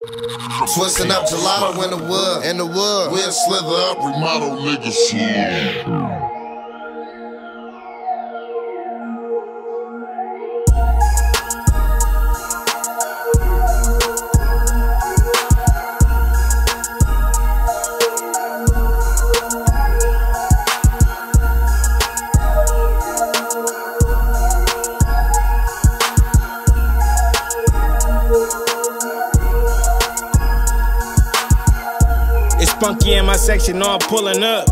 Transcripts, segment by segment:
Twisting up gelato in the wood, we'll slither up, remodel niggas. It's funky in my section, know I'm pulling up.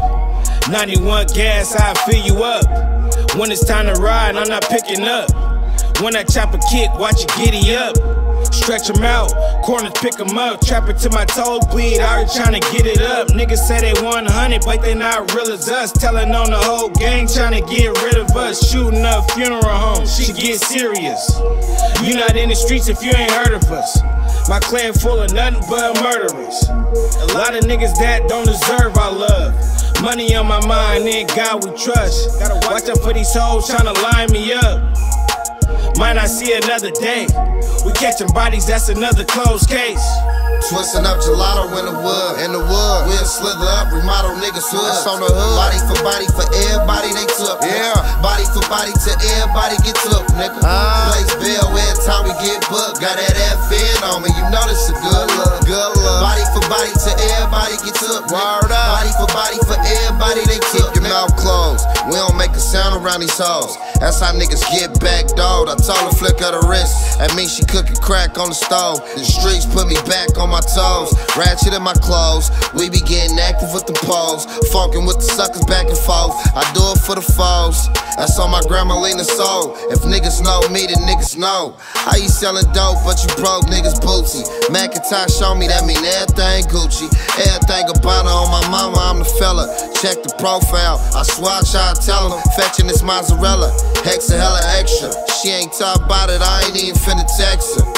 91 gas, I fill you up. When it's time to ride, I'm not picking up. When I chop a kick, watch it giddy up. Stretch them out, corners pick them up. Trap it to my toes bleed, I already trying to get it up. Niggas say they 100, but they not real as us. Telling on the whole gang, trying to get rid of us. Shooting up funeral homes, she get serious. You not in the streets if you ain't heard of us. My clan full of nothing but murderers. A lot of niggas that don't deserve our love. Money on my mind, in God we trust. Gotta watch out for these hoes tryna line me up. Might not see another day. We catching bodies, that's another closed case. Twisting up gelato in the wood, we'll slither up, remodel niggas hood. It's on the hood. Body for everybody they took. Yeah. Body for body till everybody get took, nigga. Place bail every time we get booked. Got that FN on me, you know this a good look. Good look. Body for body till everybody get took. Word up. Body for everybody they took. Keep your mouth closed. We don't make a sound around these hoes. That's how niggas get back, dawg. I told her flick of the wrist. That means she cooking crack on the stove. The streets put me back on my toes. Ratchet in my clothes. We be getting active with the poles. Funkin' with the suckers back and forth. I do it for the foes. That's on my grandma Lena soul. If niggas know me, then niggas know. How you selling dope, but you broke niggas bootsy. Macintosh on me, that mean everything Gucci. Everything about her on my mama, I'm the fella. Check the profile. I swear I try to tell him. Fetching this mozzarella. Hexa hella extra. She ain't talk about it, I ain't even finna text her.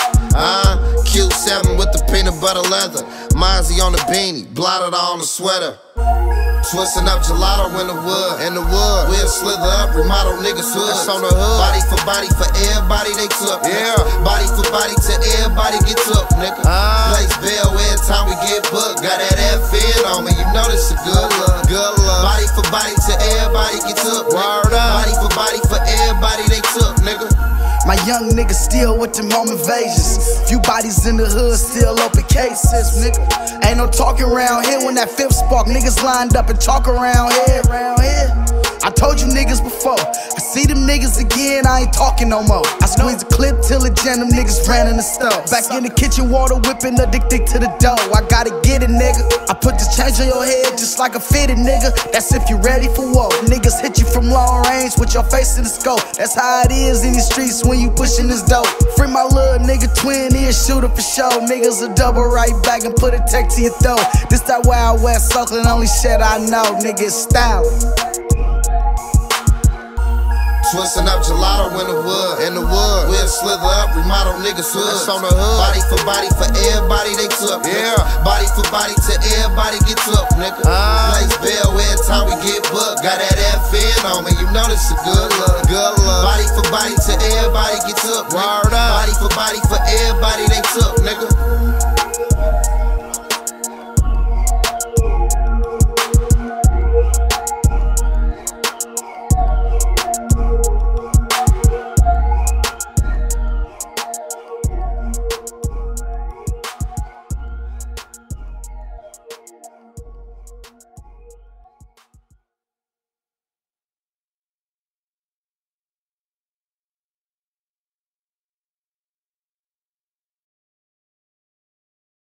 Q7 with the peanut butter leather. Mozzie on the beanie, blotted on the sweater. Twisting up gelato in the wood, we'll slither up, remodel niggas hood. It's on the hood. Body for everybody they took. Yeah. Body for body till everybody get took, nigga. Place bail every time we get booked. Got that FN on me, you know this a good look. Good look. Body for body till everybody get took. Word up. Body for everybody they took, nigga. My young niggas still with them home invasions. Few bodies in the hood, still open cases, nigga. Ain't no talking around here when that fifth spark. Niggas lined up and talk around here. I told you niggas before, I see them niggas again, I ain't talking no more. I squeeze the clip till it jam, them niggas ran in the stove. Back in the kitchen, water whipping, addicted to the dough. I gotta get it, nigga. I put this change on your head just like a fitted, nigga. That's if you ready for war. Niggas hit you from long range with your face in the scope. That's how it is in these streets when you pushing this dope. Free my little nigga, twin ear shooter for show. Niggas will double right back and put a tech to your throat. This that Wild West Oakland, only shit I know, nigga, it's style. Twisting up gelato in the wood, we'll slither up, remodel niggas hood. It's on the hood. Body for everybody they took. Yeah. Body for body till everybody get took, nigga. Place bail every time we get booked. Got that FN on me, you know this a good look. Good look. Body for body till everybody get took. Word up. Body for everybody they took, nigga.